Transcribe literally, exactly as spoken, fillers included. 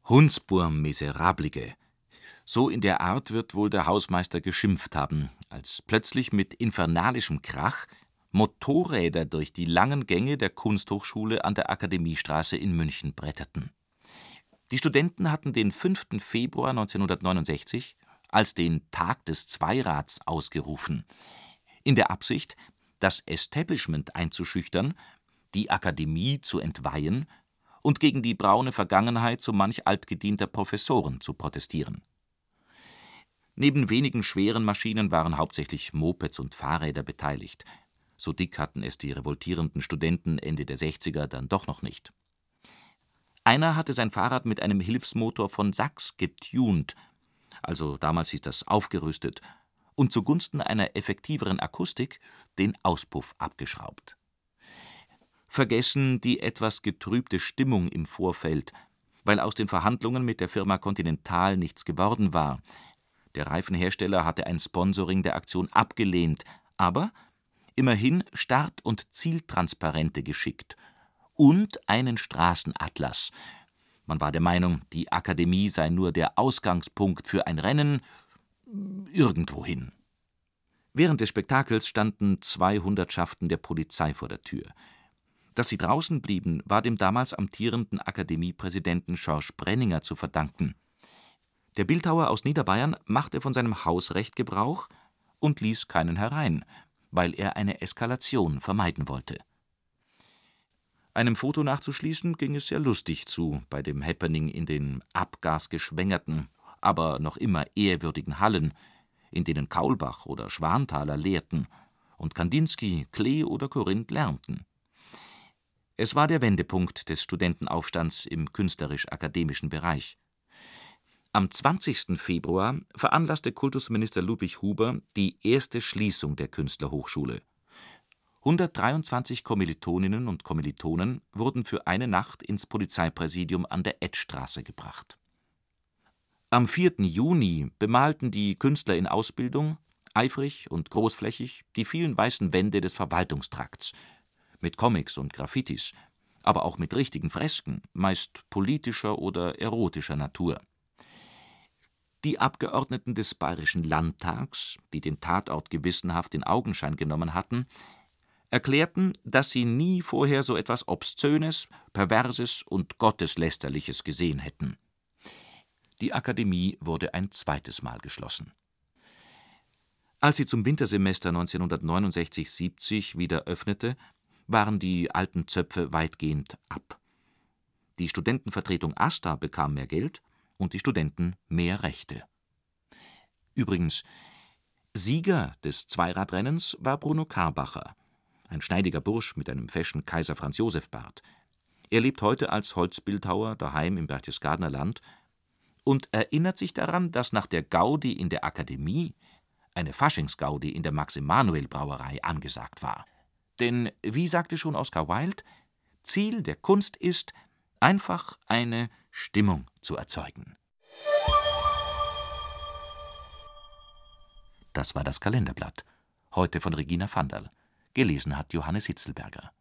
Hundsburm miserablige. So in der Art wird wohl der Hausmeister geschimpft haben, als plötzlich mit infernalischem Krach Motorräder durch die langen Gänge der Kunsthochschule an der Akademiestraße in München bretterten. Die Studenten hatten den fünften Februar neunzehnhundertneunundsechzig als den Tag des Zweirads ausgerufen, in der Absicht, das Establishment einzuschüchtern, die Akademie zu entweihen und gegen die braune Vergangenheit so manch altgedienter Professoren zu protestieren. Neben wenigen schweren Maschinen waren hauptsächlich Mopeds und Fahrräder beteiligt. So dick hatten es die revoltierenden Studenten Ende der sechziger dann doch noch nicht. Einer hatte sein Fahrrad mit einem Hilfsmotor von Sachs getuned, also damals hieß das aufgerüstet, und zugunsten einer effektiveren Akustik den Auspuff abgeschraubt. Vergessen die etwas getrübte Stimmung im Vorfeld, weil aus den Verhandlungen mit der Firma Continental nichts geworden war. Der Reifenhersteller hatte ein Sponsoring der Aktion abgelehnt, aber immerhin Start- und Zieltransparente geschickt und einen Straßenatlas. Man war der Meinung, die Akademie sei nur der Ausgangspunkt für ein Rennen irgendwohin. Während des Spektakels standen zwei Hundertschaften der Polizei vor der Tür. Dass sie draußen blieben, war dem damals amtierenden Akademiepräsidenten Schorsch Brenninger zu verdanken. Der Bildhauer aus Niederbayern machte von seinem Hausrecht Gebrauch und ließ keinen herein, weil er eine Eskalation vermeiden wollte. Einem Foto nachzuschließen, ging es sehr lustig zu bei dem Happening in den abgasgeschwängerten, aber noch immer ehrwürdigen Hallen, in denen Kaulbach oder Schwanthaler lehrten und Kandinsky, Klee oder Corinth lernten. Es war der Wendepunkt des Studentenaufstands im künstlerisch-akademischen Bereich. Am zwanzigsten Februar veranlasste Kultusminister Ludwig Huber die erste Schließung der Künstlerhochschule. hundertdreiundzwanzig Kommilitoninnen und Kommilitonen wurden für eine Nacht ins Polizeipräsidium an der Etzstraße gebracht. Am vierten Juni bemalten die Künstler in Ausbildung, eifrig und großflächig, die vielen weißen Wände des Verwaltungstrakts, mit Comics und Graffitis, aber auch mit richtigen Fresken, meist politischer oder erotischer Natur. Die Abgeordneten des Bayerischen Landtags, die den Tatort gewissenhaft in Augenschein genommen hatten, erklärten, dass sie nie vorher so etwas Obszönes, Perverses und Gotteslästerliches gesehen hätten. Die Akademie wurde ein zweites Mal geschlossen. Als sie zum Wintersemester neunzehnhundertneunundsechzig siebzig wieder öffnete, waren die alten Zöpfe weitgehend ab. Die Studentenvertretung AStA bekam mehr Geld und die Studenten mehr Rechte. Übrigens, Sieger des Zweiradrennens war Bruno Karbacher, ein schneidiger Bursch mit einem feschen Kaiser-Franz-Josef-Bart. Er lebt heute als Holzbildhauer daheim im Berchtesgadener Land und erinnert sich daran, dass nach der Gaudi in der Akademie eine Faschingsgaudi in der Max-Emanuel-Brauerei angesagt war. Denn, wie sagte schon Oscar Wilde, Ziel der Kunst ist, einfach eine Stimmung zu erzeugen. Das war das Kalenderblatt. Heute von Regina Vandal. Gelesen hat Johannes Hitzelberger.